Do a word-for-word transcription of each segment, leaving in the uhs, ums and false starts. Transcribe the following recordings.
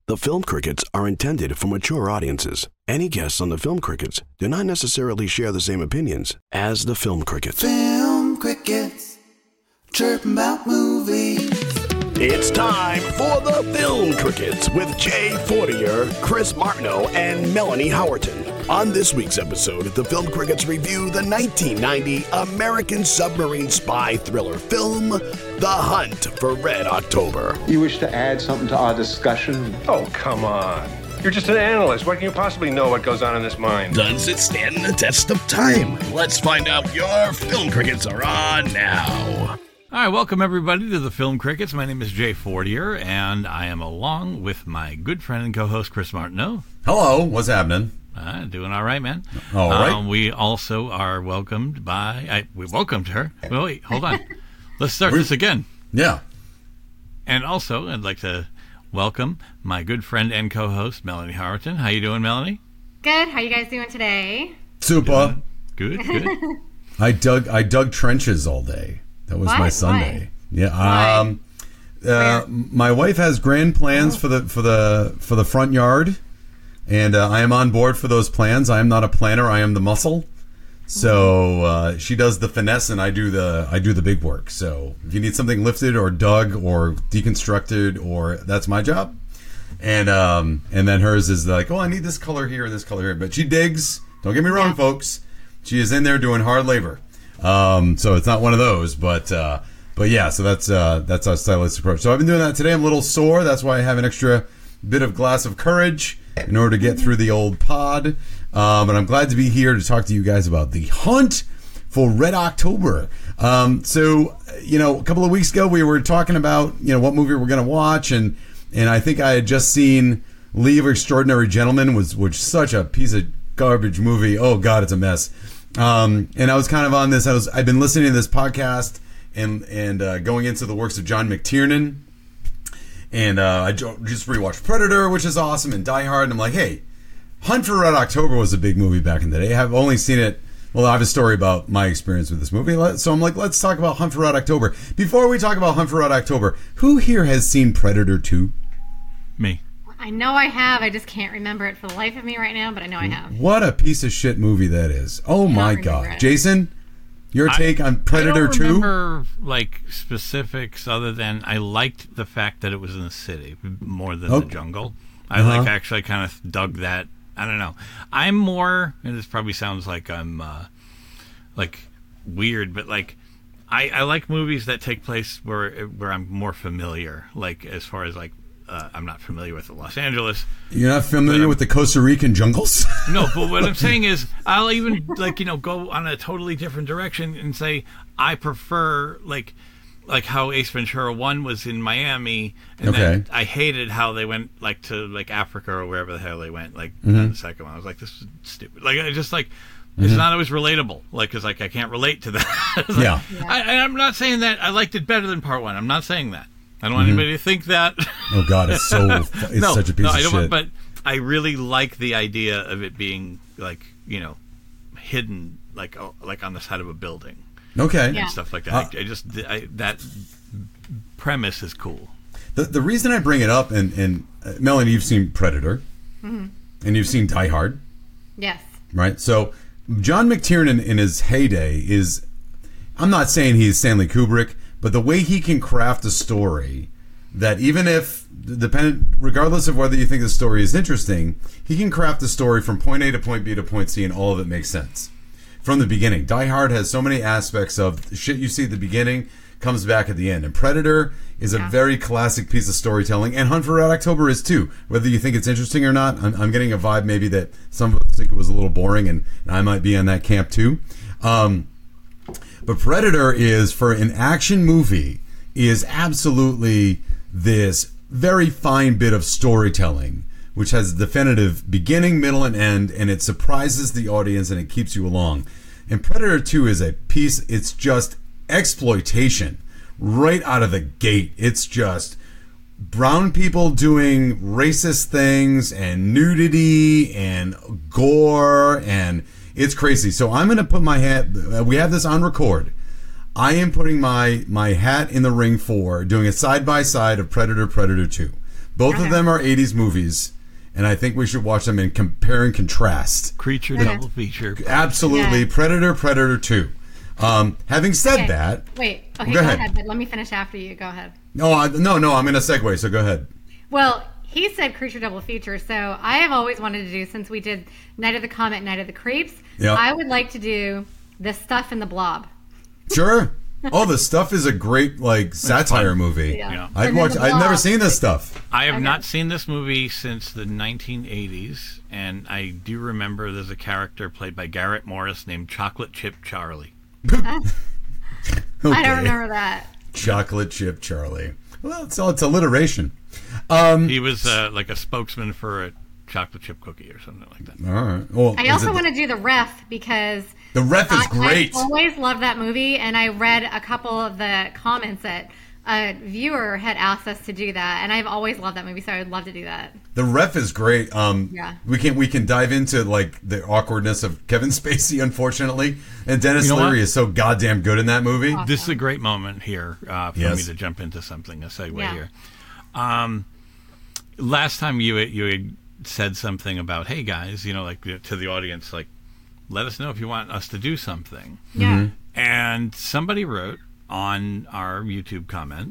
The Film Crickets are intended for mature audiences. Any guests on the Film Crickets do not necessarily share the same opinions as the Film Crickets. Film Crickets, chirping about movies. It's time for the Film Crickets with Jay Fortier, Chris Martineau, and Melanie Howerton. On this week's episode, the Film Crickets review the nineteen ninety American submarine spy thriller film, The Hunt for Red October. You wish to add something to our discussion? Oh, come on. You're just an analyst. What can you possibly know what goes on in this mind? Does it stand the test of time? Let's find out. Your Film Crickets are on now. All right, welcome everybody to the Film Crickets. My name is Jay Fortier, and I am along with my good friend and co-host Chris Martineau. Hello, what's happening? Uh, doing all right, man. All right. Um, we also are welcomed by... I, we welcomed her. Well, wait, hold on. Let's start We're, this again. Yeah. And also, I'd like to welcome my good friend and co-host, Melanie Howerton. How you doing, Melanie? Good. How you guys doing today? Super. Good, good. I dug I dug trenches all day. That was What? my Sunday. Why? Yeah. Why? Um uh, my wife has grand plans Oh. for the for the for the front yard, and uh, I am on board for those plans. I am not a planner. I am the muscle. So uh, she does the finesse, and I do the I do the big work. So if you need something lifted or dug or deconstructed, or that's my job. And um and then hers is like, oh, I need this color here and this color here. But she digs. Don't get me wrong, Yeah. folks. She is in there doing hard labor. Um, so it's not one of those, but uh, but yeah. So that's uh, that's our stylist approach. So I've been doing that today. I'm a little sore. That's why I have an extra bit of glass of courage in order to get through the old pod. Um, and I'm glad to be here to talk to you guys about The Hunt for Red October. Um, so you know, a couple of weeks ago we were talking about you know what movie we're going to watch, and and I think I had just seen League of Extraordinary Gentlemen, was which such a piece of garbage movie. Oh God, it's a mess. Um, and I was kind of on this. I was I've been listening to this podcast and and uh, going into the works of John McTiernan, and uh, I jo- just rewatched Predator, which is awesome, and Die Hard. And I'm like, hey, Hunt for Red October was a big movie back in the day. I've only seen it. Well, I have a story about my experience with this movie, so I'm like, let's talk about Hunt for Red October. Before we talk about Hunt for Red October, who here has seen Predator two? Me. I know I have. I just can't remember it for the life of me right now, but I know I have. What a piece of shit movie that is. Oh my remember God. it. Jason, your take on Predator I don't two? remember like specifics other than I liked the fact that it was in the city more than Oh. the jungle. I Uh-huh. like actually kind of dug that. I don't know. I'm more, and this probably sounds like I'm uh, like weird, but like I, I like movies that take place where where I'm more familiar. Like as far as like uh, I'm not familiar with Los Angeles. You're not familiar But, um, with the Costa Rican jungles? No, but what I'm saying is, I'll even like you know go on a totally different direction and say I prefer like like how Ace Ventura one was in Miami, and Okay. then I hated how they went like to like Africa or wherever the hell they went. Like Mm-hmm. on the second one, I was like, this is stupid. Like I just like it's not always relatable. Like because like I can't relate to that. It's like, Yeah. I, and I'm not saying that I liked it better than part one. I'm not saying that. I don't want anybody to think that. Oh God, it's so it's no, such a piece no, of I don't shit. want, but I really like the idea of it being like you know hidden like oh, like on the side of a building okay. Yeah. and stuff like that. Uh, I, I just I, that premise is cool. The the reason I bring it up, and and uh, Melanie, you've seen Predator, and you've seen Die Hard, Yes. right? So John McTiernan in his heyday is, I'm not saying he's Stanley Kubrick, but the way he can craft a story that even if dependent, regardless of whether you think the story is interesting, he can craft a story from point A to point B to point C, and all of it makes sense from the beginning. Die Hard has so many aspects of the shit you see at the beginning comes back at the end, and Predator is a Yeah. very classic piece of storytelling, and Hunt for Red October is too. Whether you think it's interesting or not, I'm, I'm getting a vibe maybe that some of us think it was a little boring, and, and I might be in that camp too. Um, but Predator is, for an action movie, is absolutely this very fine bit of storytelling, which has a definitive beginning, middle, and end, and it surprises the audience and it keeps you along. And Predator two is a piece, it's just exploitation right out of the gate. It's just brown people doing racist things and nudity and gore, and it's crazy. So I'm going to put my hat, we have this on record. I am putting my my hat in the ring for doing a side by side of Predator, Predator two. Both Okay. of them are eighties movies, and I think we should watch them in compare and contrast. Creature Okay. double feature. Absolutely, Yeah. Predator, Predator two. Um, having said Okay. that, Wait. Okay, Go go, ahead. ahead. But let me finish after you. Go ahead. no, I, no, no, I'm going to segue. So go ahead. Well, he said creature double feature, so I have always wanted to do, since we did Night of the Comet, Night of the Creeps, Yeah. I would like to do The Stuff in the Blob. Sure. Oh, The Stuff is a great like satire fun. movie. Yeah. Yeah. I'd And then watch. The I've never Blob. seen this stuff. I have Okay. not seen this movie since the nineteen eighties, and I do remember there's a character played by Garrett Morris named Chocolate Chip Charlie. I don't remember that. Chocolate Chip Charlie. Well, it's it's alliteration. He was uh, like a spokesman for a chocolate chip cookie or something like that. All right. Well, I is also it- want to do The Ref because The Ref is I, great. I always loved that movie, and I read a couple of the comments that a viewer had asked us to do that, and I've always loved that movie, so I would love to do that. The Ref is great. Um, Yeah. we can we can dive into like the awkwardness of Kevin Spacey, unfortunately, and Dennis You know Leary what? is so goddamn good in that movie. This is a great moment here uh, for Yes. me to jump into something, a segue Yeah. here. Um, last time you you had said something about, hey guys, you know, like to the audience, like, let us know if you want us to do something. Yeah. And somebody wrote on our YouTube comment,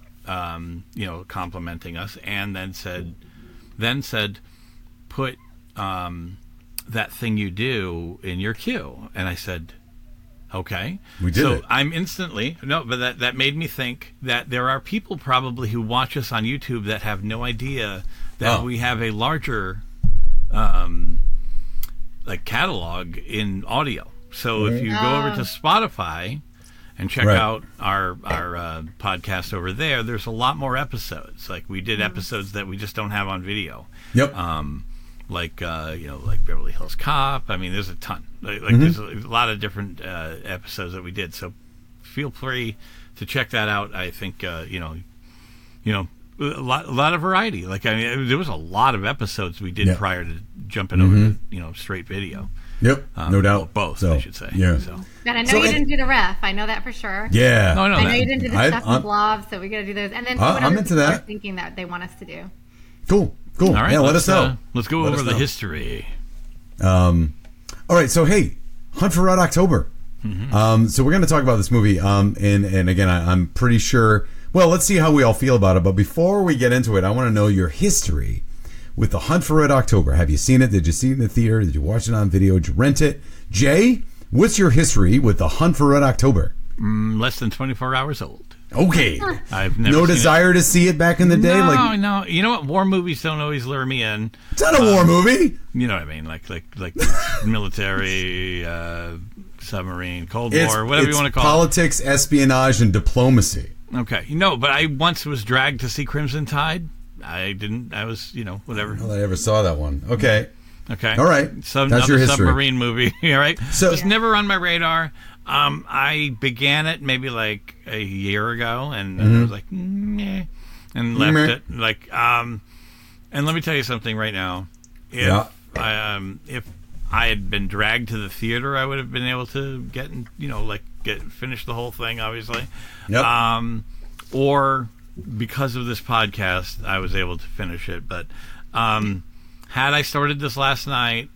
um, you know, complimenting us, and then said, then said, put um, that thing you do in your queue. And I said, okay. We did so it. I'm instantly, no, but that, that made me think that there are people probably who watch us on YouTube that have no idea that Oh. we have a larger um, like catalog in audio. So if you go over to Spotify and check Right. out our our uh, podcast over there, there's a lot more episodes. Like we did episodes that we just don't have on video. Yep. Um, like uh, you know, like Beverly Hills Cop. I mean, there's a ton. Like, like Mm-hmm. there's a lot of different uh, episodes that we did. So feel free to check that out. I think uh, you know, you know, a lot, a lot of variety. Like I mean, there was a lot of episodes we did Yeah. prior to jumping over to you know straight video. Yep. Um, no doubt. well, both, So, I should say. Yeah. So. And I know So you it- didn't do The Ref. I know that for sure. Yeah. No, no, I know that- you didn't do The I- Stuff in I'm- the Blob, so we got to do those. And then I- whatever I'm into people are that. thinking that they want us to do. Cool. Cool. All right, yeah. Let let's, us know. Uh, let's go Let over us the know. history. Um, all right, so hey, Hunt for Red October. Um, so we're going to talk about this movie. Um, and and again, I, I'm pretty sure. Well, let's see how we all feel about it. But before we get into it, I want to know your history with the Hunt for Red October. Have you seen it? Did you see it in the theater? Did you watch it on video? Did you rent it? Jay, what's your history with the Hunt for Red October? Mm, less than twenty-four hours old. Okay. I've never No seen desire to see it back in the It. day. No, Like no. You know what? War movies don't always lure me in. it's not a war movie. You know what I mean? Like like like military, uh, submarine, Cold It's, War, whatever it's you want to call politics, espionage, and diplomacy. it. Okay. No, but I once was dragged to see Crimson Tide. I didn't. I was, you know, whatever. Well, I never saw that one. Okay. Okay. All right. So That's your another history. submarine movie. All right. So- So it's never on my radar. Um, I began it maybe like a year ago, and I was like, meh, and left Meh. it. Like, um, and let me tell you something right now. If Yeah. I, um, if I had been dragged to the theater, I would have been able to get, in, you know, like get finish the whole thing, obviously. Yep. Um, or because of this podcast, I was able to finish it. But um, had I started this last night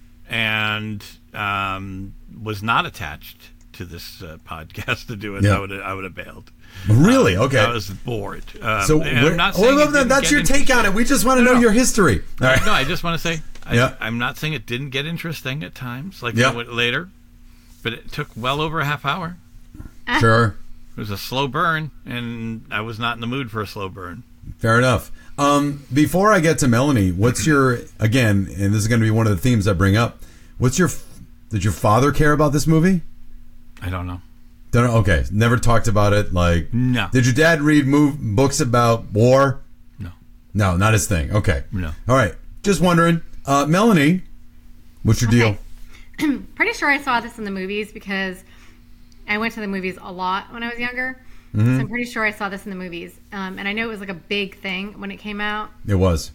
and um, was not attached to this uh, podcast to do it, Yeah. I would I would have bailed. Really? Um, Okay. I was bored. Um, So and we're- I'm not oh, saying no, it no, didn't that's get your take on interesting. it. We just want to No, know no. your history. All right. No, I just want to say I, Yeah. I'm not saying it didn't get interesting at times, like Yeah. you know, later, but it took well over a half hour. Sure. It was a slow burn, and I was not in the mood for a slow burn. Fair enough. Um, before I get to Melanie, what's your, again, and this is going to be one of the themes I bring up, what's your, did your father care about this movie? I don't know. Don't know. Okay. Never talked about it. Like, No. Did your dad read move, books about war? No. No, not his thing. Okay. No. All right. Just wondering. Uh, Melanie, what's your deal? Okay. Pretty sure I saw this in the movies because I went to the movies a lot when I was younger. Mm-hmm. So I'm pretty sure I saw this in the movies. Um, and I know it was like a big thing when it came out. It was.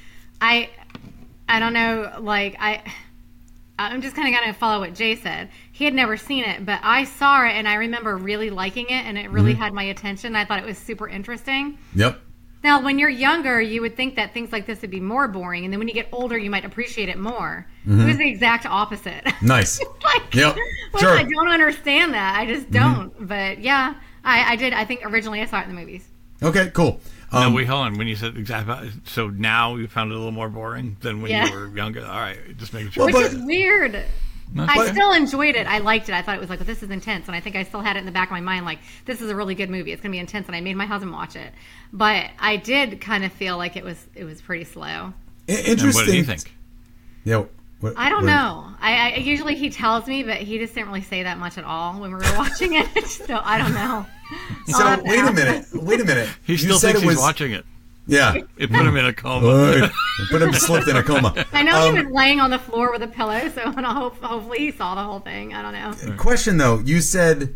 I I don't know, like I I'm just kind of going to follow what Jay said. He had never seen it, but I saw it and I remember really liking it and it really Mm-hmm. had my attention. I thought it was super interesting. Yep. Now, when you're younger, you would think that things like this would be more boring, and then when you get older, you might appreciate it more. Mm-hmm. It was the exact opposite. Nice. like, Yep. well, Sure. I don't understand that. I just don't. Mm-hmm. But yeah, I, I did. I think originally I saw it in the movies. Okay, cool. Um, no, wait, hold on. When you said exactly, so now you found it a little more boring than when Yeah. you were younger. All right, just making sure. Which but- is weird. No, I but- still enjoyed it. I liked it. I thought it was like, this is intense. And I think I still had it in the back of my mind, like, this is a really good movie. It's going to be intense. And I made my husband watch it. But I did kind of feel like it was it was pretty slow. I- And interesting. what did you think? Yeah. What, I don't what- know. I, I usually he tells me, but he just didn't really say that much at all when we were watching it. So I don't know. I'll So have to wait a ask minute. Wait a minute. He You still said thinks it he's was, watching it. Yeah. It put him in a coma. Good. Put him slipped in a coma. I know Um, he was laying on the floor with a pillow, so and I hope, hopefully he saw the whole thing. I don't know. Question though, you said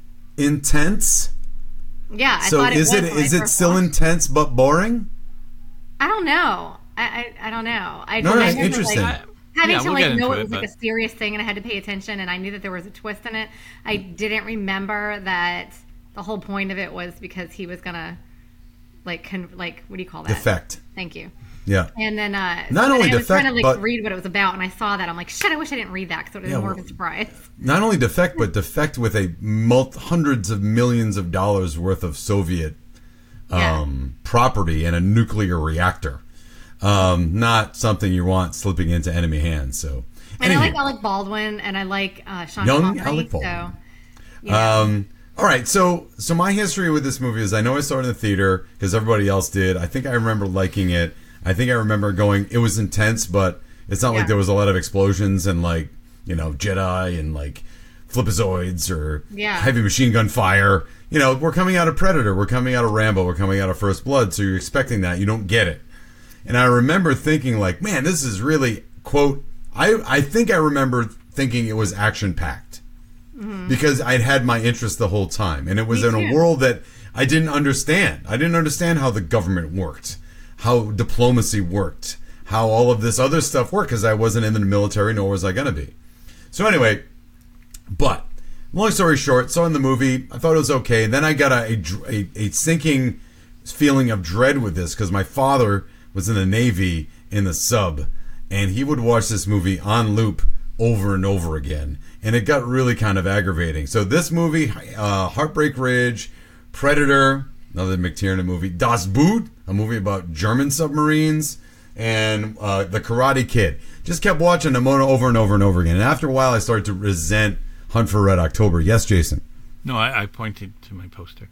intense. Yeah, I So thought it is was it when I is it first still watched it. intense but boring? I don't know. I I, I don't know. I, No, I no, remember, interesting. Like, having Yeah, to we'll like get know into it it, was like a but- serious thing, and I had to pay attention, and I knew that there was a twist in it. I didn't remember that the whole point of it was because he was gonna like con- like what do you call that? Defect. Thank you. Yeah. And then uh, Not so only I was trying to defect, like but- read what it was about, and I saw that. I'm like, shit! I wish I didn't read that because it would have Yeah, been more well- of a surprise. Not only defect, but defect with a mul- hundreds of millions of dollars worth of Soviet Yeah. um, property and a nuclear reactor. Um, not something you want slipping into enemy hands. So, And I Anywho. like Alec Baldwin, and I like uh, Sean Young Connery. Alec So, Baldwin. you know. Um, all right, so so my history with this movie is I know I saw it in the theater because everybody else did. I think I remember liking it. I think I remember going. It was intense, but it's not Yeah. like there was a lot of explosions and like you know Jedi and like flipazoids or Yeah. heavy machine gun fire. You know, we're coming out of Predator, we're coming out of Rambo, we're coming out of First Blood, so you're expecting that. You don't get it. And I remember thinking like, man, this is really quote. I I think I remember thinking it was action packed. Because I'd had my interest the whole time. And it was Me in a too. world that I didn't understand. I didn't understand how the government worked, how diplomacy worked, how all of this other stuff worked, because I wasn't in the military, nor was I going to be. So anyway, but long story short, saw in the movie, I thought it was okay. Then I got a, a, dr- a, a sinking feeling of dread with this, because my father was in the Navy in the sub, and he would watch this movie on loop over and over again, and it got really kind of aggravating. So this movie, uh, Heartbreak Ridge, Predator, another McTiernan movie, Das Boot, a movie about German submarines, and uh, The Karate Kid. Just kept watching them over and over and over again, and after a while I started to resent Hunt for Red October. Yes, Jason? No, I, I pointed to my poster.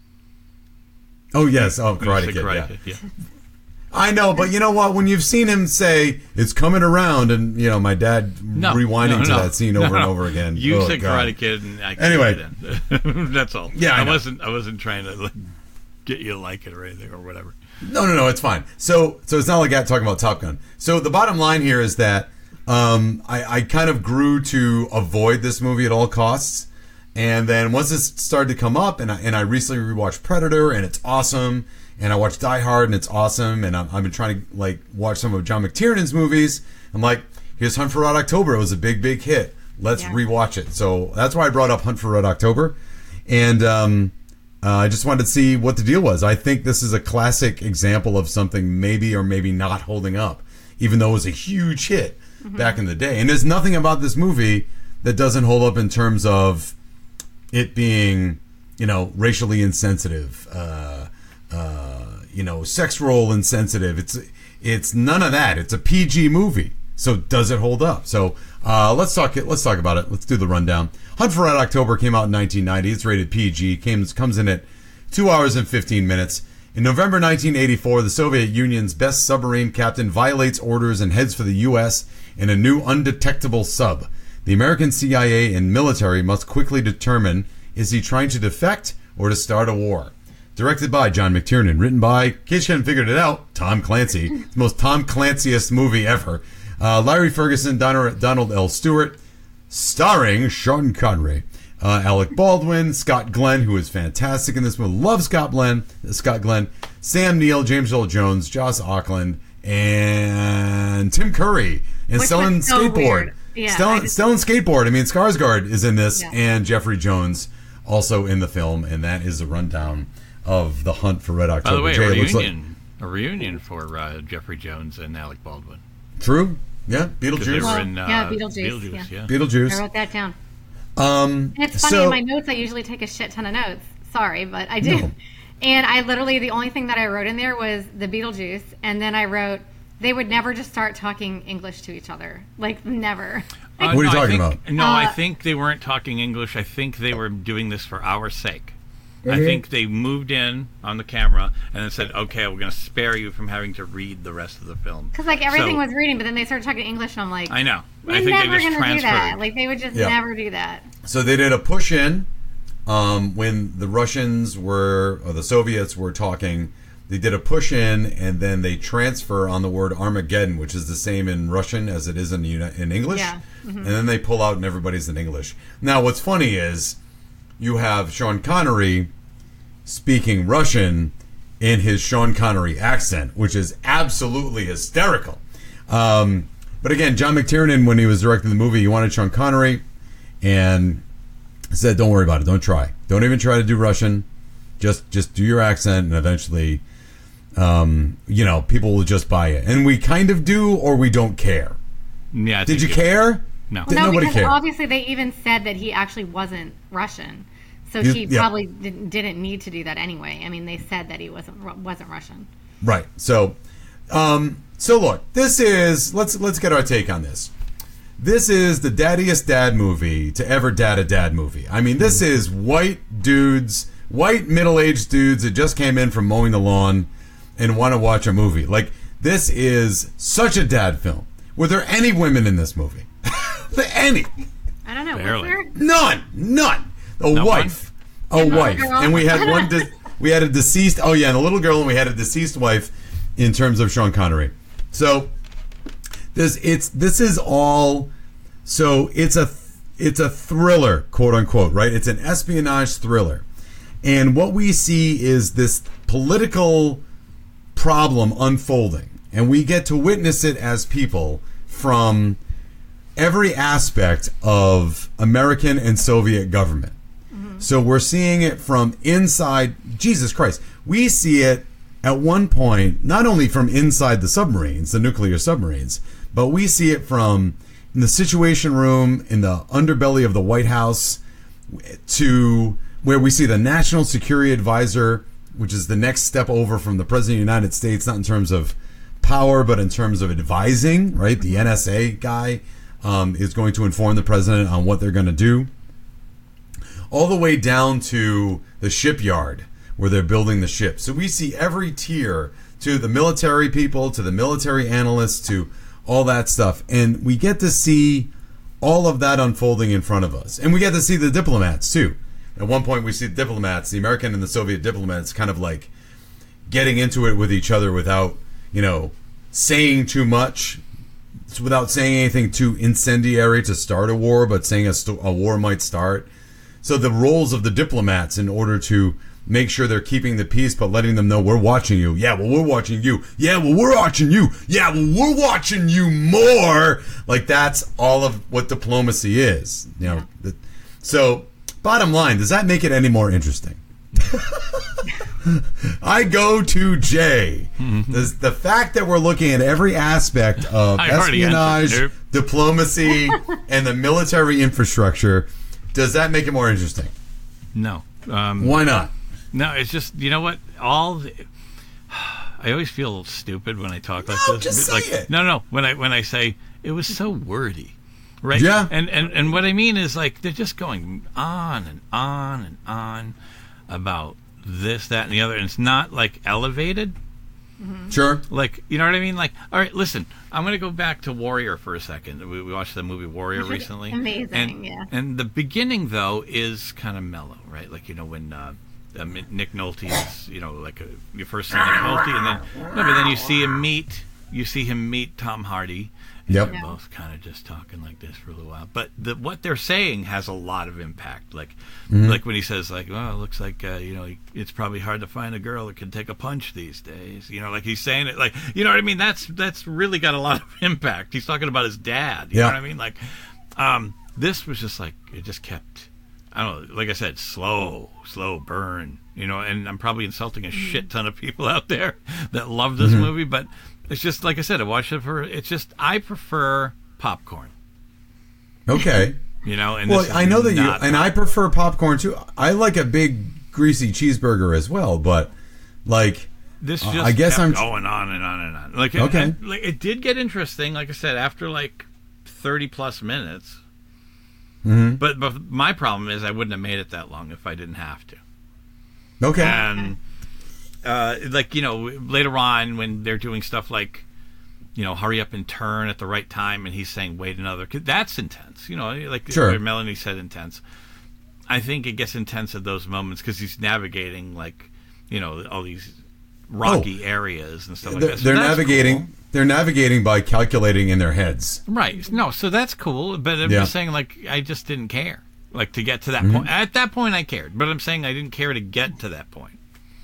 Oh, yes. Oh, When you Karate said Kid, Karate yeah. Kid, yeah. I know, but you know what? When you've seen him say it's coming around, and you know my dad No, rewinding no, to no. that scene No, over and no. over again. You Oh, said God. Karate Kid, and I Anyway. it. That's all. Yeah, I I, know. wasn't. I wasn't trying to like, get you to like it or anything or whatever. No, no, no, it's fine. So, so it's not like that talking about Top Gun. So the bottom line here is that um, I, I kind of grew to avoid this movie at all costs, and then once this started to come up, and I, and I recently rewatched Predator, and it's awesome, and I watched Die Hard, and it's awesome, and I'm, I've been trying to like watch some of John McTiernan's movies. I'm like, here's Hunt for Red October. It was a big, big hit. Let's Yeah. rewatch it. So that's why I brought up Hunt for Red October, and um, uh, I just wanted to see what the deal was. I think this is a classic example of something maybe or maybe not holding up, even though it was a huge hit back in the day. And there's nothing about this movie that doesn't hold up in terms of it being, you know, racially insensitive, uh, uh, you know, sex role insensitive. It's it's none of that. It's a P G movie. So does it hold up? So uh, let's talk it. Let's talk about it. Let's do the rundown. Hunt for Red October came out in nineteen ninety. It's rated P G. Came, comes in at two hours and fifteen minutes. In November nineteen eighty-four, the Soviet Union's best submarine captain violates orders and heads for the U S in a new undetectable sub. The American C I A and military must quickly determine, is he trying to defect or to start a war? Directed by John McTiernan, written by, in case you hadn't figured it out, Tom Clancy. It's the most Tom Clancyest movie ever. Uh, Larry Ferguson, Donald Donald L. Stewart, starring Sean Connery, uh, Alec Baldwin, Scott Glenn, who is fantastic in this movie. Love Scott Glenn, Scott Glenn, Sam Neill, James Earl Jones, Joss Auckland, and Tim Curry, and Which Stellan was so Skateboard. weird. Yeah, Stellan, I just- Stellan Skateboard. I mean, Skarsgård is in this, Yeah. and Jeffrey Jones also in the film, and that is the rundown of the hunt for Red October. By the way, Jay, a it looks like reunion, a reunion for uh, Jeffrey Jones and Alec Baldwin. true. Yeah, 'Cause they Beetlejuice. were Well, in, uh, yeah, Beetlejuice, Beetlejuice, yeah. yeah. I Beetlejuice. wrote that down. Um, And it's funny, so, in my notes, I usually take a shit ton of notes. Sorry, but I do. No. And I literally, the only thing that I wrote in there was the Beetlejuice. And then I wrote, they would never just start talking English to each other. Like, never. Uh, What are you no, I talking think- about? No, I Uh, think they weren't talking English. I think they were doing this for our sake. I Mm-hmm. think they moved in on the camera and then said, okay, we're going to spare you from having to read the rest of the film. Because, like, everything So- was reading, but then they started talking English, and I'm like, I know. they're I think never they just going to do that. transferred. Like, they would just Yeah. never do that. so they did a push in um, when the Russians were, or the Soviets were talking. They did a push in, and then they transfer on the word Armageddon, which is the same in Russian as it is in Uni- in English. Yeah. Mm-hmm. And then they pull out, and everybody's in English. Now, what's funny is you have Sean Connery speaking Russian in his Sean Connery accent, which is absolutely hysterical. Um, but again, John McTiernan, when he was directing the movie, he wanted Sean Connery, and said, "Don't worry about it. Don't try. Don't even try to do Russian. Just just do your accent, and eventually, um, you know, people will just buy it." And we kind of do, or we don't care. Yeah, I Did you think it- care? No. Did no, nobody because care? obviously they even said that he actually wasn't Russian. So You- he yeah. probably didn't, didn't need to do that anyway. I mean, they said that he wasn't Ru- wasn't Russian. Right. So, um, so look, this is let's let's get our take on this. This is the daddiest dad movie to ever dad a dad movie. I mean, this is white dudes, white middle-aged dudes that just came in from mowing the lawn and want to watch a movie. Like, this is such a dad film. Were there any women in this movie? Any? I don't know. Barely. Was there? None. None. A Not wife. A wife. girl. And we had one. De- we had a deceased. Oh yeah, and a little girl, and we had a deceased wife. In terms of Sean Connery, so this it's this is all. So it's a it's a thriller, quote unquote, right? It's an espionage thriller, and what we see is this political problem unfolding, and we get to witness it as people from every aspect of American and Soviet government. So we're seeing it from inside. Jesus Christ. We see it at one point, not only from inside the submarines, the nuclear submarines, but we see it from in the Situation Room, in the underbelly of the White House, to where we see the National Security Advisor, which is the next step over from the President of the United States, not in terms of power, but in terms of advising, right? The N S A guy um, is going to inform the president on what they're going to do. All the way down to the shipyard where they're building the ship. So we see every tier, to the military people, to the military analysts, to all that stuff. And we get to see all of that unfolding in front of us. And we get to see the diplomats too. At one point we see the diplomats, the American and the Soviet diplomats, kind of like getting into it with each other without, you know, saying too much, without saying anything too incendiary to start a war, but saying a, st- a war might start. So the roles of the diplomats in order to make sure they're keeping the peace, but letting them know we're watching you. Yeah, well, we're watching you. Yeah, well, we're watching you. Yeah, well, we're watching you more. Like, that's all of what diplomacy is. You know. Yeah. So, bottom line, does that make it any more interesting? I go to Jay. the, the fact that we're looking at every aspect of I already espionage, answered, nope. diplomacy, and the military infrastructure, does that make it more interesting? No. Um, Why not? No, it's just, you know what? All the, I always feel stupid when I talk like No, this. just say like, it. No, no. When I when I say it was so wordy, right? Yeah. And and and what I mean is, like, they're just going on and on and on about this, that, and the other, and it's not like elevated. Sure. Like, you know what I mean? Like, all right, listen, I'm going to go back to Warrior for a second. We, we watched the movie Warrior recently. Amazing, and, yeah. And the beginning, though, is kind of mellow, right? Like, you know, when uh, um, Nick Nolte is, you know, like a, you first see Nick Nolte, and then, no, but then you see him meet, you see him meet Tom Hardy. And Yep. they're both kind of just talking like this for a little while. But the, what they're saying has a lot of impact. Like, Mm-hmm. like when he says, like, well, it looks like, uh, you know, it's probably hard to find a girl that can take a punch these days. You know, like he's saying it, like, you know what I mean? That's that's really got a lot of impact. He's talking about his dad. You Yeah. know what I mean? Like, um, this was just like, it just kept, I don't know, like I said, slow, slow burn, you know, and I'm probably insulting a shit ton of people out there that love this mm-hmm. movie, but it's just, like I said, I watched it for, it's just, I prefer popcorn. Okay. You know, and well, I know that you, and popcorn. I prefer popcorn too. I like a big greasy cheeseburger as well, but like, this just uh, I guess kept I'm going on and on and on. Like, okay. it, like, it did get interesting, like I said, after like thirty plus minutes. Mm-hmm. But, but my problem is I wouldn't have made it that long if I didn't have to. Okay. And, uh, like, you know, later on when they're doing stuff like, you know, hurry up and turn at the right time, and he's saying, wait another, 'cause that's intense. You know, like sure. Melanie said, intense. I think it gets intense at those moments because he's navigating, like, you know, all these rocky oh. areas and stuff like they're, that. So they're that's navigating. cool. They're navigating by calculating in their heads. Right. No, so that's cool. But I'm yeah. just saying, like, I just didn't care. Like, to get to that mm-hmm. point. At that point, I cared. But I'm saying I didn't care to get to that point.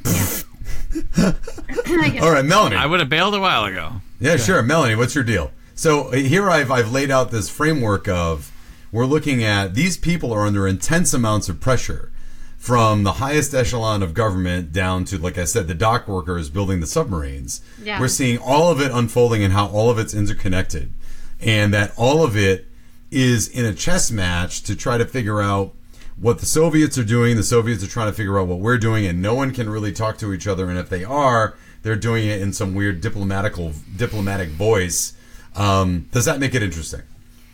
All right, Melanie. I would have bailed a while ago. Yeah, okay. Sure. Melanie, what's your deal? So here I've, I've laid out this framework of, we're looking at, these people are under intense amounts of pressure from the highest echelon of government down to, like I said, the dock workers building the submarines. Yeah. We're seeing all of it unfolding and how all of it's interconnected. And that all of it is in a chess match to try to figure out what the Soviets are doing. The Soviets are trying to figure out what we're doing, and no one can really talk to each other. And if they are, they're doing it in some weird diplomatical, diplomatic voice. Um, does that make it interesting?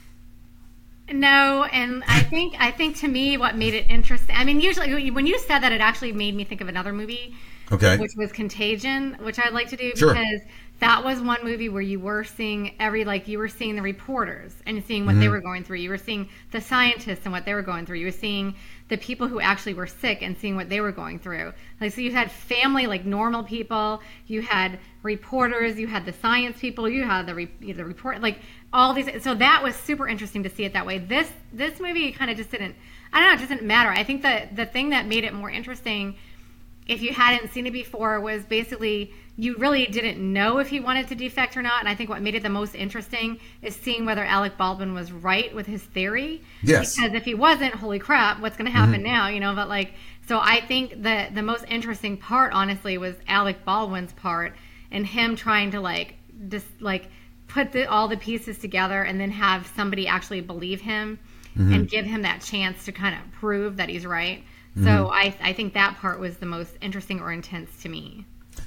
No, and I think I think to me what made it interesting, I mean, usually when you said that, it actually made me think of another movie, okay, which was Contagion, which I'd like to do sure. because that was one movie where you were seeing every, like, you were seeing the reporters and seeing what mm-hmm. they were going through. You were seeing the scientists and what they were going through. You were seeing the people who actually were sick and seeing what they were going through. Like, so you had family, like normal people. You had reporters. You had the science people. You had the re- the report, like all these. So that was super interesting to see it that way. This this movie kind of just didn't. I don't know. It just didn't matter. I think that the thing that made it more interesting, if you hadn't seen it before, was basically you really didn't know if he wanted to defect or not. And I think what made it the most interesting is seeing whether Alec Baldwin was right with his theory. Yes. Because if he wasn't, holy crap, what's going to happen mm-hmm. now? You know, but like, so I think the the most interesting part, honestly, was Alec Baldwin's part and him trying to like just like put the, all the pieces together and then have somebody actually believe him mm-hmm. and give him that chance to kind of prove that he's right. So mm-hmm. I I think that part was the most interesting or intense to me.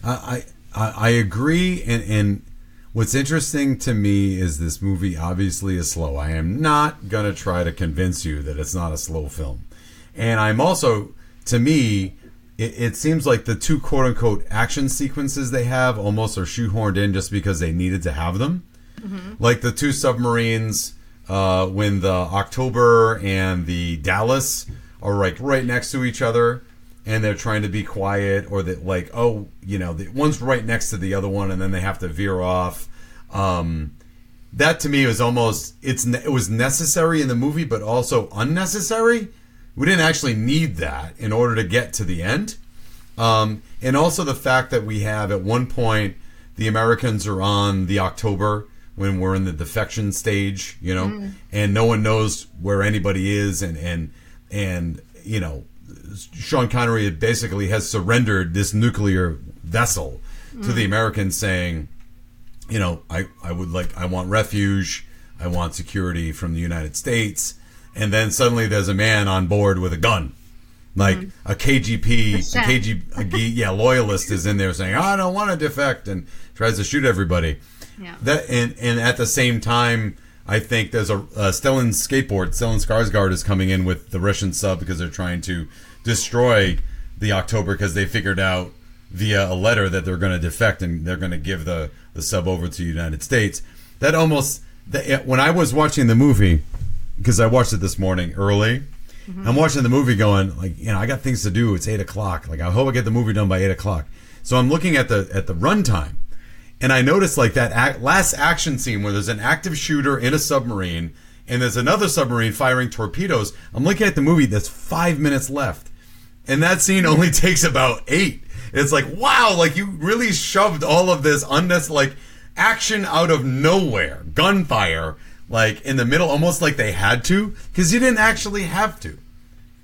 I I, I agree, and, and what's interesting to me is this movie obviously is slow. I am not gonna try to convince you that it's not a slow film, and I'm also, to me, it, it seems like the two quote unquote action sequences they have almost are shoehorned in just because they needed to have them, mm-hmm. like the two submarines uh, when the October and the Dallas are like right next to each other and they're trying to be quiet, or that like, oh, you know, the one's right next to the other one and then they have to veer off. Um, that to me was almost, it's it was necessary in the movie, but also unnecessary. We didn't actually need that in order to get to the end. Um, and also the fact that we have at one point, the Americans are on the October when we're in the defection stage, you know, mm. and no one knows where anybody is. And, and, and, you know, Sean Connery basically has surrendered this nuclear vessel mm. to the Americans, saying, you know, I, I would like, I want refuge, I want security from the United States. And then suddenly there's a man on board with a gun, like mm. a K G P, a K G, a, yeah, loyalist is in there saying, I don't want to defect, and tries to shoot everybody. Yeah. That and and at the same time, I think there's a uh, Stellan skateboard. Stellan Skarsgård is coming in with the Russian sub because they're trying to destroy the October because they figured out via a letter that they're going to defect and they're going to give the, the sub over to the United States. That almost, that, when I was watching the movie, because I watched it this morning early, mm-hmm. I'm watching the movie going like, you know, I got things to do. It's eight o'clock. Like, I hope I get the movie done by eight o'clock. So I'm looking at the at the runtime. And I noticed like that act, last action scene where there's an active shooter in a submarine and there's another submarine firing torpedoes. I'm looking at the movie, there's five minutes left. And that scene only takes about eight. It's like, wow, like you really shoved all of this unnecessary, like action out of nowhere, gunfire, like in the middle, almost like they had to, because you didn't actually have to.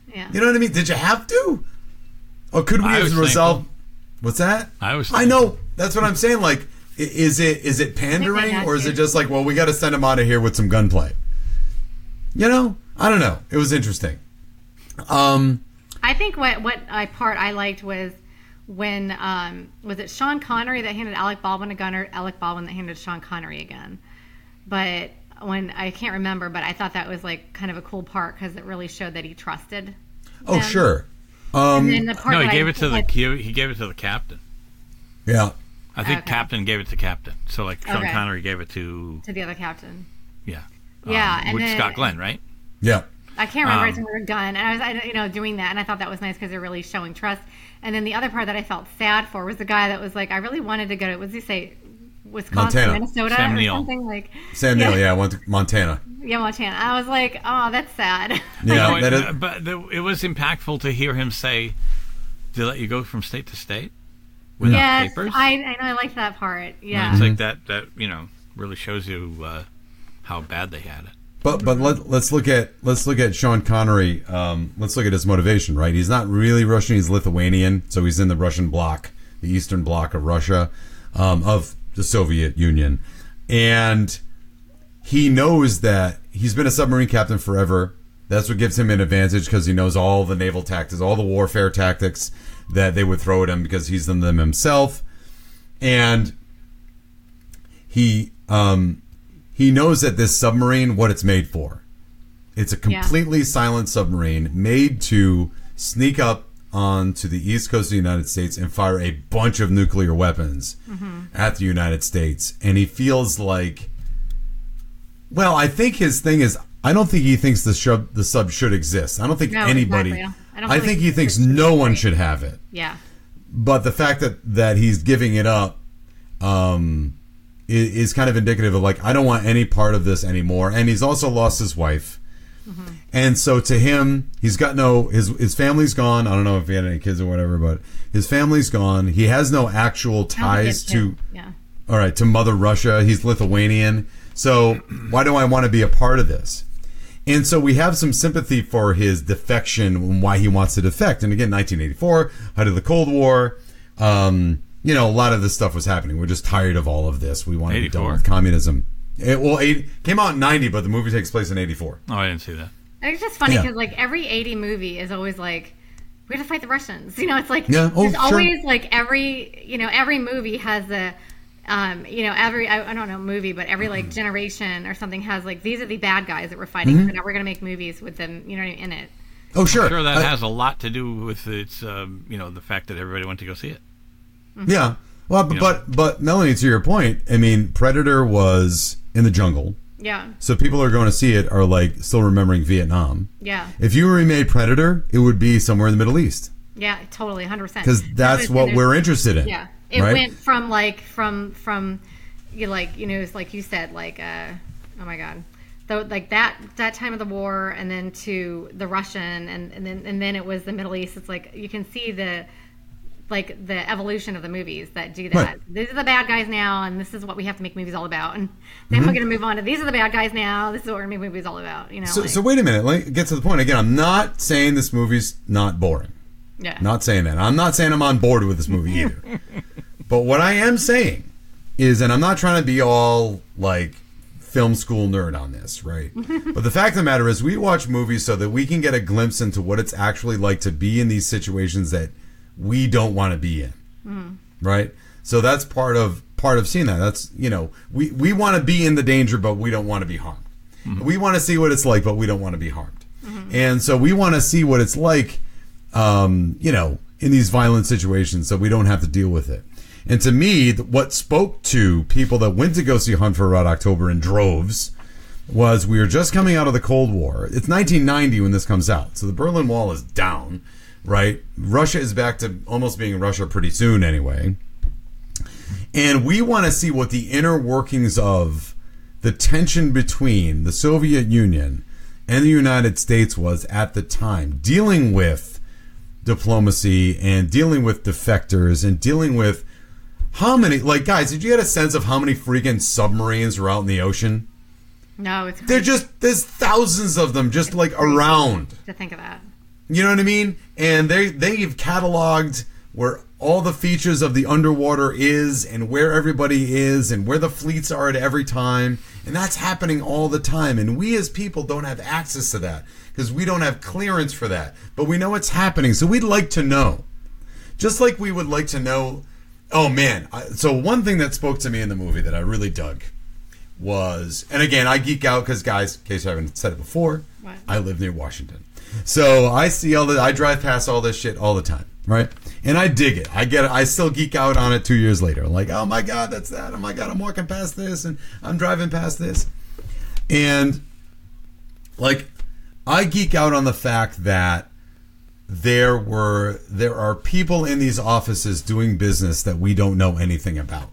Yeah. You know what I mean? Did you have to? Or could we I have was resolved? thankful. What's that? I was I know. That's what I'm saying. Like, i- is it is it pandering, had or is to. it just like, well, we got to send him out of here with some gunplay? You know, I don't know. It was interesting. Um, I think what what I part I liked was when um, was it Sean Connery that handed Alec Baldwin a gun, or Alec Baldwin that handed Sean Connery a gun? But when I can't remember, but I thought that was like kind of a cool part because it really showed that he trusted. oh, them. sure. And then the part No, he that gave I, it to the he, he gave it to the captain. Yeah. I think Okay. Captain gave it to Captain. So like Sean Okay. Connery gave it to to the other captain. yeah. Yeah, um, and with then- Scott Glenn, right? I Yeah. can't remember. Um, I think we were done, and I was, I, you know, doing that, and I thought that was nice because they're really showing trust. And then the other part that I felt sad for was the guy that was like, I really wanted to go to, what does he say, Wisconsin, Montana. Minnesota, Sam or Neill. something like. Sam Neill, yeah, went to Montana. Yeah, Montana. I was like, oh, that's sad. Yeah, No, that it, is, but the, it was impactful to hear him say, "They let you go from state to state without yes, papers." I, I know, I liked that part. Yeah. It's like that. That you know really shows you uh, how bad they had it. But but let let's look at let's look at Sean Connery. Um, let's look at his motivation. Right, he's not really Russian. He's Lithuanian, so he's in the Russian bloc, the Eastern Bloc of Russia, um, of the Soviet Union, and he knows that he's been a submarine captain forever. That's what gives him an advantage because he knows all the naval tactics, all the warfare tactics that they would throw at him because he's done them himself, and he. Um, He knows that this submarine, what it's made for. It's a completely silent submarine made to sneak up onto the east coast of the United States and fire a bunch of nuclear weapons at the United States. And he feels like, well, I think his thing is, I don't think he thinks the sub, the sub should exist. I don't think No, anybody, exactly. I don't I really think he think thinks it's no one great. should have it. Yeah. But the fact that, that he's giving it up, um, is, is kind of indicative of like, I don't want any part of this anymore. And he's also lost his wife. Mm-hmm. And so to him, he's got no, his, his family's gone. I don't know if he had any kids or whatever, but his family's gone. He has no actual ties to, Yeah. all right, to Mother Russia. He's Lithuanian. So why do I want to be a part of this? And so we have some sympathy for his defection and why he wants to defect. And again, nineteen eighty-four, height of the Cold War. Um, you know, a lot of this stuff was happening. We're just tired of all of this. We want to be done eighty-four. with communism. It, well, it came out in ninety, but the movie takes place in eighty-four. Oh, I didn't see that. And it's just funny Yeah. because like every eighty movie is always like, we have to fight the Russians. You know, it's like Yeah. Oh, there's sure. always like every you know every movie has a um, you know every I, I don't know movie, but every like generation or something has like these are the bad guys that we're fighting. Mm-hmm. So now we're gonna make movies with them. You know, in it. Oh, sure. I'm sure that I- has a lot to do with its, um, you know, the fact that everybody went to go see it. Yeah. Well, but, You know. but but Melanie, to your point, I mean, Predator was in the jungle, Yeah. so people who are going to see it are like still remembering Vietnam. Yeah. If you remade Predator, it would be somewhere in the Middle East Yeah. Totally. one hundred percent. because that's what we're interested in. Yeah. It right? went from like from from you like you know it's like you said like uh oh my god. So like that that time of the war and then to the Russian and, and then and then it was the Middle East. It's like you can see the like the evolution of the movies that do that. Right. These are the bad guys now and this is what we have to make movies all about. And then Mm-hmm. we're gonna move on to these are the bad guys now, this is what we're gonna make movies all about. You know, So, like, so wait a minute. Let me get to the point. Again, I'm not saying this movie's not boring. yeah. Not saying that. I'm not saying I'm on board with this movie either. But what I am saying is, and I'm not trying to be all like film school nerd on this, right? But the fact of the matter is, we watch movies so that we can get a glimpse into what it's actually like to be in these situations that we don't want to be in, right? So that's part of part of seeing that. That's, you know, we we want to be in the danger, but we don't want to be harmed. We want to see what it's like, but we don't want to be harmed. And so we want to see what it's like, um, you know, in these violent situations, so we don't have to deal with it. And to me, th- what spoke to people that went to go see Hunt for Red October in droves was we were just coming out of the Cold War. It's nineteen ninety when this comes out. So the Berlin Wall is down, right? Russia is back to almost being Russia pretty soon anyway. And we want to see what the inner workings of the tension between the Soviet Union and the United States was at the time, dealing with diplomacy and dealing with defectors and dealing with how many, like, guys, did you get a sense of how many freaking submarines are out in the ocean? No, it's They're crazy just, there's thousands of them just like around. to think of that. You know what I mean? And they they've cataloged where all the features of the underwater is and where everybody is and where the fleets are at every time. And that's happening all the time. And we as people don't have access to that because we don't have clearance for that. But we know it's happening. So we'd like to know. Just like we would like to know. Oh, man. I, so one thing that spoke to me in the movie that I really dug was, and again, I geek out because, guys, in case I haven't said it before, what? I live near Washington. So I see all the, I drive past all this shit all the time. Right? And I dig it. I get it. I still geek out on it two years later. Like, oh my God, that's that. Oh my God, I'm walking past this and I'm driving past this. And like, I geek out on the fact that there were, there are people in these offices doing business that we don't know anything about.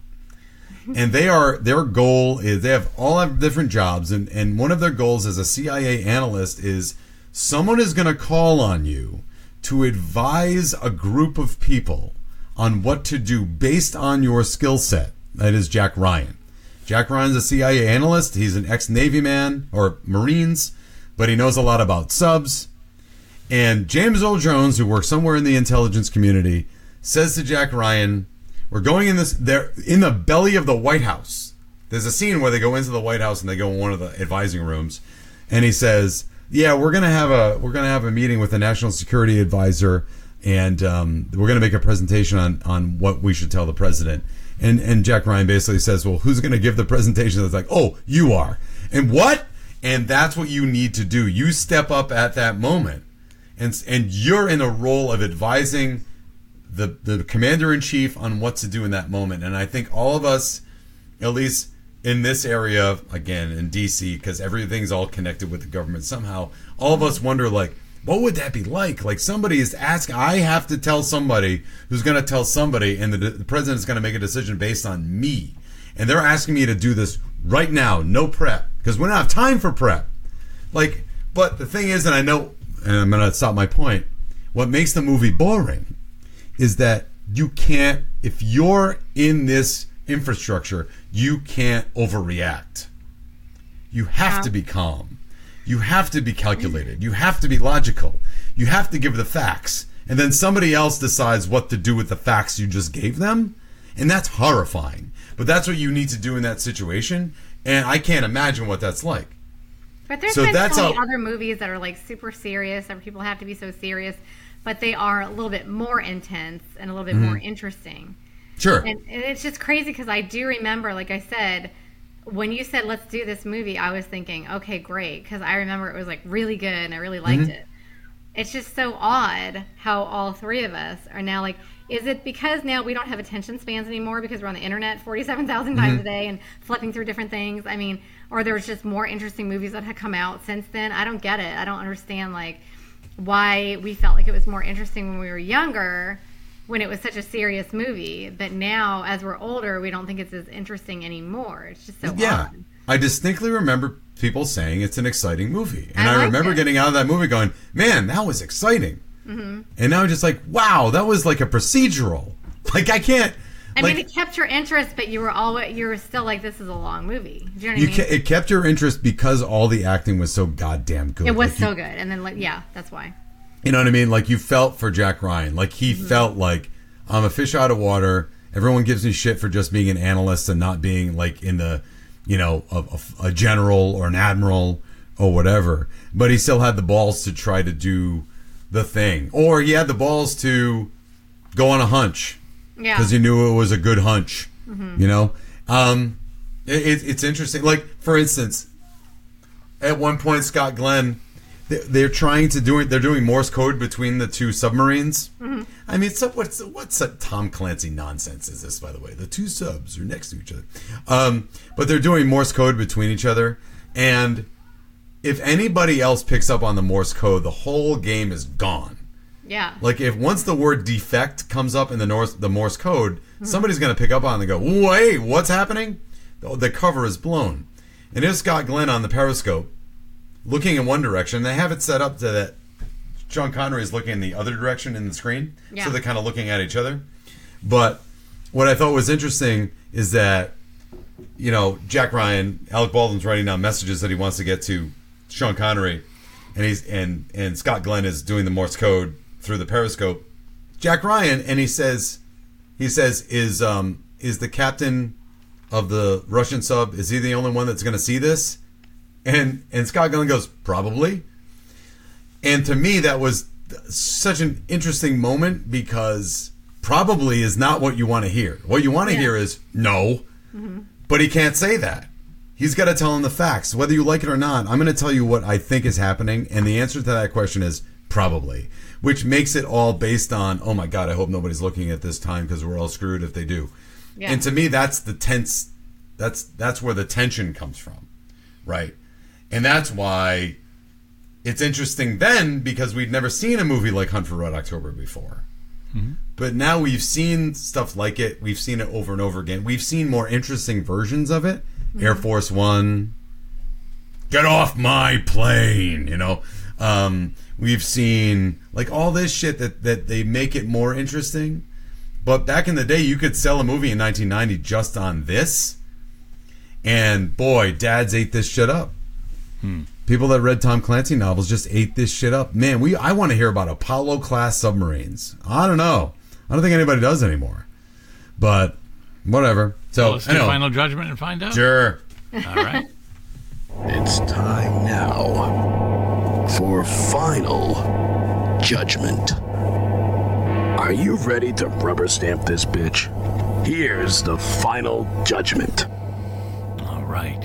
And they are, their goal is, they have all have different jobs. And, and one of their goals as a C I A analyst is someone is going to call on you to advise a group of people on what to do based on your skill set. That is Jack Ryan. Jack Ryan's a C I A analyst. He's an ex-Navy man, or Marines, but he knows a lot about subs. And James Earl Jones, who works somewhere in the intelligence community, says to Jack Ryan, we're going in this, they're in the belly of the White House. There's a scene where they go into the White House and they go in one of the advising rooms. And he says, yeah, we're gonna have a we're gonna have a meeting with the National Security Advisor, and um, we're gonna make a presentation on, on what we should tell the president. And and Jack Ryan basically says, well, who's gonna give the presentation? It's like, oh, you are. And what? And that's what you need to do. You step up at that moment, and and you're in a role of advising the the commander in chief on what to do in that moment. And I think all of us, at least in this area, again, in D C, because everything's all connected with the government somehow, all of us wonder, like, what would that be like? Like, somebody is asking, I have to tell somebody who's going to tell somebody, and the, the president's going to make a decision based on me. And they're asking me to do this right now, no prep, because we don't have time for prep. Like, but the thing is, and I know, and I'm going to stop my point, what makes the movie boring is that you can't, if you're in this infrastructure, you can't overreact. You have to be calm. You have to be calculated. You have to be logical. You have to give the facts. And then somebody else decides what to do with the facts you just gave them. And that's horrifying. But that's what you need to do in that situation. And I can't imagine what that's like. But there's so been that's so many how, other movies that are like super serious, or people have to be so serious, but they are a little bit more intense and a little bit mm-hmm. more interesting. Sure. And it's just crazy because I do remember, like I said, when you said, let's do this movie, I was thinking, okay, great. Because I remember it was like really good and I really liked mm-hmm. it. It's just so odd how all three of us are now like, is it because now we don't have attention spans anymore because we're on the internet forty-seven thousand times mm-hmm. a day and flipping through different things? I mean, or there's just more interesting movies that have come out since then. I don't get it. I don't understand like why we felt like it was more interesting when we were younger, when it was such a serious movie, but now as we're older, we don't think it's as interesting anymore. It's just so yeah. odd. I distinctly remember people saying it's an exciting movie. And I, I remember it. getting out of that movie going, man, that was exciting. Mm-hmm. And now I'm just like, wow, that was like a procedural. Like, I can't. I like, mean, it kept your interest, but you were always, you were still like, this is a long movie. Do you know what you I mean? Ke- it kept your interest because all the acting was so goddamn good. It was like so you, good. And then, like, yeah, that's why. You know what I mean? Like, you felt for Jack Ryan. Like, he mm-hmm. felt like, I'm a fish out of water. Everyone gives me shit for just being an analyst and not being, like, in the, you know, a, a, a general or an admiral or whatever. But he still had the balls to try to do the thing. Or he had the balls to go on a hunch. Yeah. Because he knew it was a good hunch. Mm-hmm. You know? Um, it, it's interesting. Like, for instance, at one point, Scott Glenn, they're trying to do it. They're doing Morse code between the two submarines. Mm-hmm. I mean, so what's what's a Tom Clancy nonsense is this? By the way, the two subs are next to each other, um, but they're doing Morse code between each other. And if anybody else picks up on the Morse code, the whole game is gone. Yeah. Like if once the word defect comes up in the Norse the Morse code, mm-hmm. somebody's going to pick up on it and go, "Wait, what's happening?" The, the cover is blown. And here's Scott Glenn on the periscope, looking in one direction. They have it set up to that Sean Connery is looking in the other direction in the screen. Yeah. So they're kind of looking at each other. But what I thought was interesting is that, you know, Jack Ryan, Alec Baldwin's writing down messages that he wants to get to Sean Connery. and he's and and Scott Glenn is doing the Morse code through the periscope. Jack Ryan, and he says, he says, is um is the captain of the Russian sub, is he the only one that's going to see this? And and Scott Glenn goes, probably. And to me, that was such an interesting moment because probably is not what you want to hear. What you want to Yeah. hear is no, Mm-hmm. but he can't say that. He's got to tell him the facts. Whether you like it or not, I'm going to tell you what I think is happening. And the answer to that question is probably, which makes it all based on, oh my God, I hope nobody's looking at this time because we're all screwed if they do. Yeah. And to me, that's the tense, that's, that's where the tension comes from. Right. And that's why it's interesting then because we'd never seen a movie like Hunt for Red October before. Mm-hmm. But now we've seen stuff like it. We've seen it over and over again. We've seen more interesting versions of it. Mm-hmm. Air Force One, get off my plane, you know. Um, we've seen like all this shit that, that they make it more interesting. But back in the day, you could sell a movie in nineteen ninety just on this. And boy, dads ate this shit up. Hmm. People that read Tom Clancy novels just ate this shit up. Man, we I want to hear about Apollo class submarines. I don't know. I don't think anybody does anymore. But whatever. So Well, let's do anyway. Final Judgment and find out. Sure. All right. It's time now for Final Judgment. Are you ready to rubber stamp this bitch? Here's the Final Judgment. All right.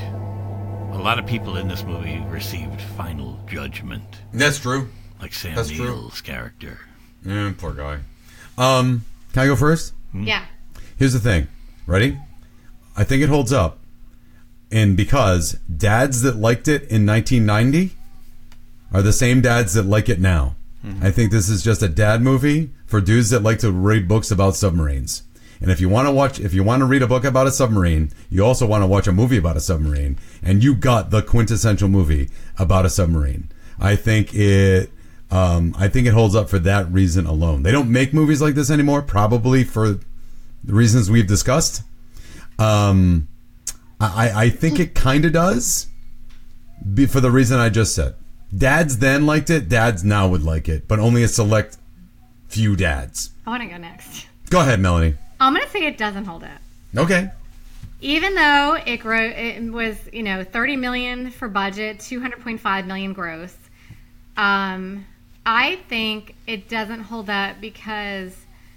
A lot of people in this movie received Final Judgment, That's true. like Sam That's true. Neill's character. Yeah, poor guy. Um, can I go first? Yeah. Here's the thing. Ready? I think it holds up. And because dads that liked it in nineteen ninety are the same dads that like it now. Mm-hmm. I think this is just a dad movie for dudes that like to read books about submarines. And if you want to watch, if you want to read a book about a submarine, you also want to watch a movie about a submarine. And you got the quintessential movie about a submarine. I think it, um, I think it holds up for that reason alone. They don't make movies like this anymore, probably for the reasons we've discussed. Um, I, I think it kind of does, be, for the reason I just said. Dads then liked it. Dads now would like it, but only a select few dads. I want to go next. Go ahead, Melanie. I'm going to say it doesn't hold up. Okay. Even though it grow, it was, you know, thirty million for budget, two hundred point five million gross. Um, I think it doesn't hold up because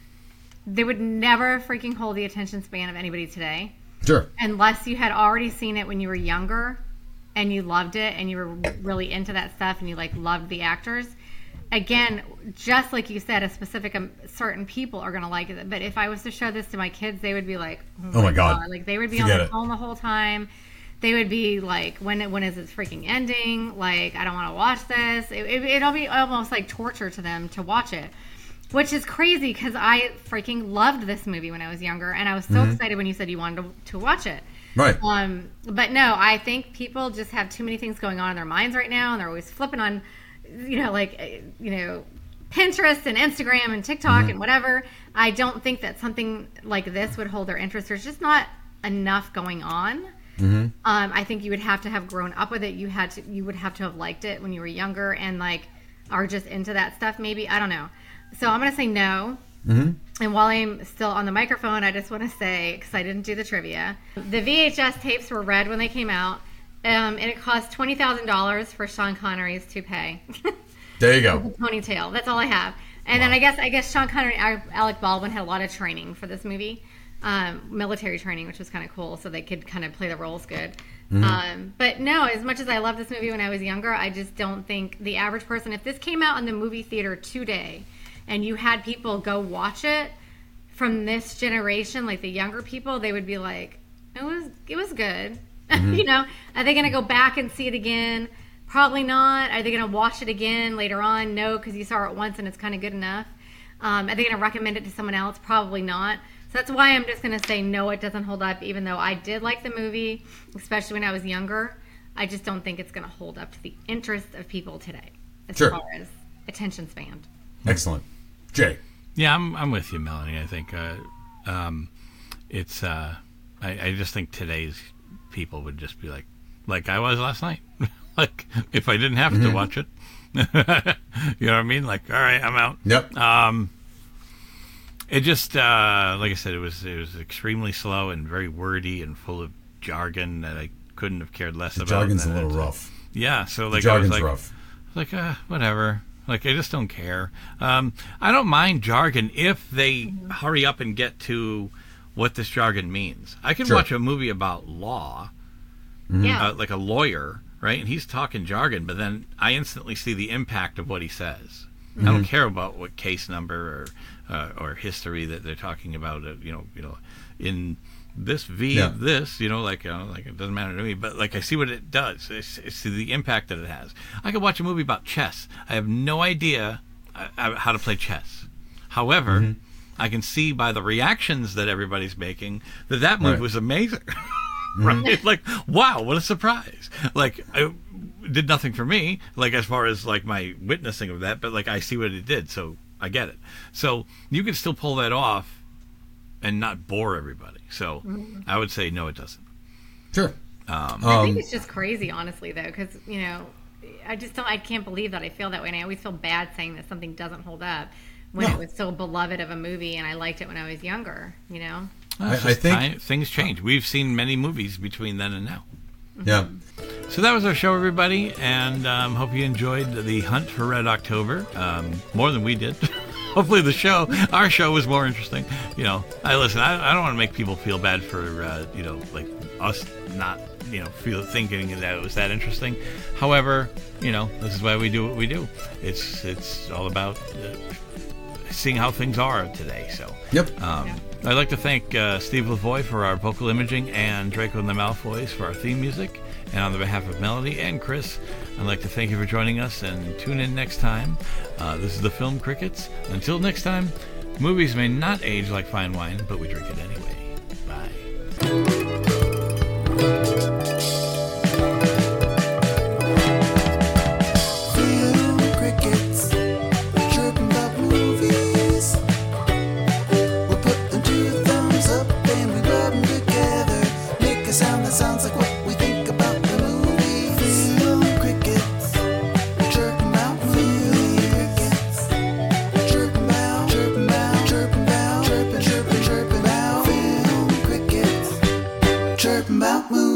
they would never freaking hold the attention span of anybody today. Sure. Unless you had already seen it when you were younger and you loved it and you were really into that stuff and you like loved the actors. Again, just like you said, a specific um, certain people are going to like it. But if I was to show this to my kids, they would be like, "Oh my, Oh my God. Like they would be Forget on the it. phone the whole time. They would be like, "When when is it freaking ending? Like I don't want to watch this." It, it, it'll be almost like torture to them to watch it, which is crazy because I freaking loved this movie when I was younger, and I was so Mm-hmm. excited when you said you wanted to, to watch it. Right. Um, but no, I think people just have too many things going on in their minds right now, and they're always flipping on, you know, like, uh, you know, Pinterest and Instagram and TikTok Mm-hmm. and whatever. I don't think that something like this would hold their interest. There's just not enough going on. Mm-hmm. Um, I think you would have to have grown up with it. You had to, you would have to have liked it when you were younger and like are just into that stuff. Maybe I don't know. So I'm gonna say no. Mm-hmm. And while I'm still on the microphone, I just want to say, because I didn't do the trivia, the V H S tapes were red when they came out, um, and it cost twenty thousand dollars for Sean Connery's toupee. There you go. Ponytail. That's all I have. And then I guess I guess Sean Connery and Alec Baldwin had a lot of training for this movie, um, military training, which was kind of cool, so they could kind of play the roles good. Mm-hmm. Um, but no, as much as I love this movie when I was younger, I just don't think the average person, if this came out in the movie theater today, and you had people go watch it from this generation, like the younger people, they would be like, it was it was good. Mm-hmm. You know, are they going to go back and see it again? Probably not. Are they going to watch it again later on? No, because you saw it once and it's kind of good enough. Um, are they going to recommend it to someone else? Probably not. So that's why I'm just going to say no, it doesn't hold up, even though I did like the movie, especially when I was younger. I just don't think it's going to hold up to the interest of people today as Sure. far as attention span. Excellent. Jay. Yeah, I'm I'm with you, Melanie. I think uh, um, it's. Uh, I, I just think today's people would just be like, like I was last night. Like if I didn't have Mm-hmm. to watch it, You know what I mean? Like, all right, I'm out. Yep. Um, it just, uh, like I said, it was it was extremely slow and very wordy and full of jargon that I couldn't have cared less The about. jargon's a And little it- rough. Yeah, so The like I was jargon's like, rough. like uh, whatever. Like I just don't care. Um, I don't mind jargon if they hurry up and get to what this jargon means. I can Sure. watch a movie about law, Yeah. uh, like a lawyer, right? And he's talking jargon, but then I instantly see the impact of what he says. I don't care about what case number or uh, or history that they're talking about. Uh, you know, you know, in this V Yeah. of this, you know, like you know, like it doesn't matter to me. But like I see what it does. I see I see the impact that it has. I could watch a movie about chess. I have no idea uh, uh, how to play chess. However, I can see by the reactions that everybody's making that that movie Right. was amazing. Right? Like, wow, what a surprise. Like, it did nothing for me, like, as far as, like, my witnessing of that, but, like, I see what it did, so I get it. So, you can still pull that off and not bore everybody. So, I would say, no, it doesn't. Sure. Um, I Um, think it's just crazy, honestly, though, because, you know, I just don't, I can't believe that I feel that way. And I always feel bad saying that something doesn't hold up when No. it was so beloved of a movie and I liked it when I was younger, you know? Well, it's I- I just think- time- things change. We've seen many movies between then and now. Yeah. So that was our show, everybody, and um, hope you enjoyed the hunt for Red October um, more than we did. Hopefully, the show, our show, was more interesting. You know, I listen. I, I don't want to make people feel bad for uh, you know, like us not you know feel thinking that it was that interesting. However, you know, this is why we do what we do. It's it's all about uh, seeing how things are today. So. Yep. Um, I'd like to thank uh, Steve Lavoie for our vocal imaging and Draco and the Malfoys for our theme music. And on the behalf of Melody and Chris, I'd like to thank you for joining us and tune in next time. Uh, this is the Film Crickets. Until next time, movies may not age like fine wine, but we drink it anyway. Bye. Film crickets, chirping about movies. We're putting two thumbs up and we rub them together. Make a sound that sounds like what we think about the movies. Film crickets, chirping about movies. Chirping about, chirping about, chirping about, chirping, chirping, chirping about. Film crickets, chirping about movies.